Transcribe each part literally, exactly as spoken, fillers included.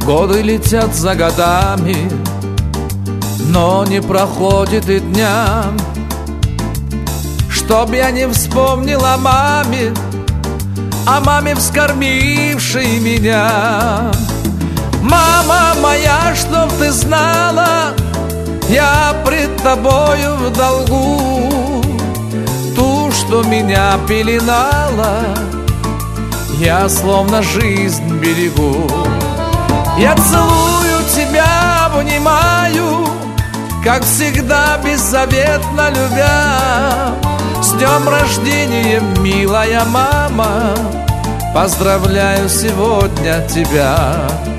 Годы летят за годами, но не проходит и дня, чтоб я не вспомнил о маме, о маме, вскормившей меня. Мама моя, чтоб ты знала, я пред тобою в долгу. Ту, что меня пеленала, я словно жизнь берегу. Я целую тебя, обнимаю, как всегда беззаветно любя. С днем рождения, милая мама, поздравляю сегодня тебя.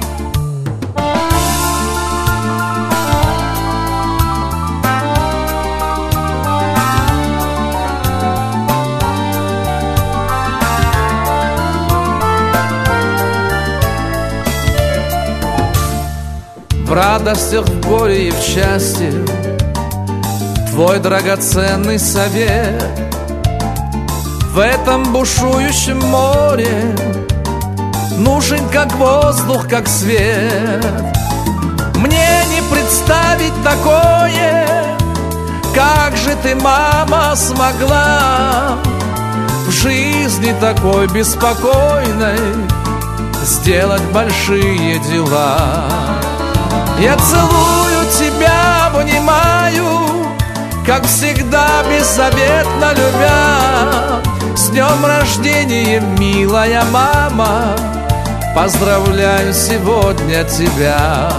В радостях, в горе и в счастье твой драгоценный совет. В этом бушующем море нужен как воздух, как свет. Мне не представить такое, как же ты, мама, смогла в жизни такой беспокойной сделать большие дела. Я целую тебя, обнимаю, как всегда беззаветно любя. С днем рождения, милая мама, поздравляю сегодня тебя.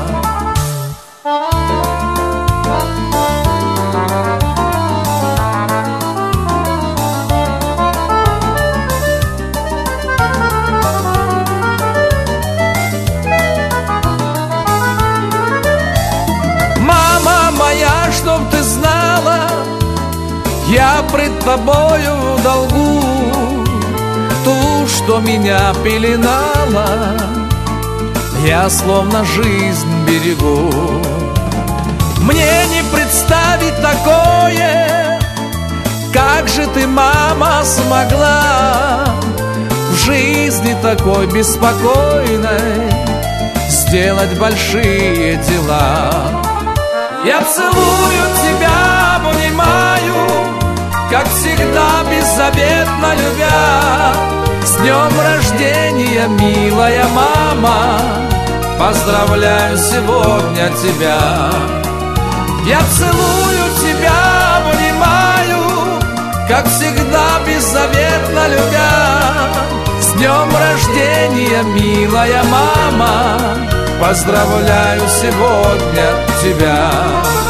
Чтоб ты знала, я пред тобою в долгу. Ту, что меня пеленала, я словно жизнь берегу. Мне не представить такое, как же ты, мама, смогла в жизни такой беспокойной сделать большие дела. Я целую тебя, обнимаю, как всегда беззаветно любя. С днем рождения, милая мама, поздравляю сегодня тебя. Я целую тебя, обнимаю, как всегда беззаветно любя. С днем рождения, милая мама, поздравляю сегодня тебя.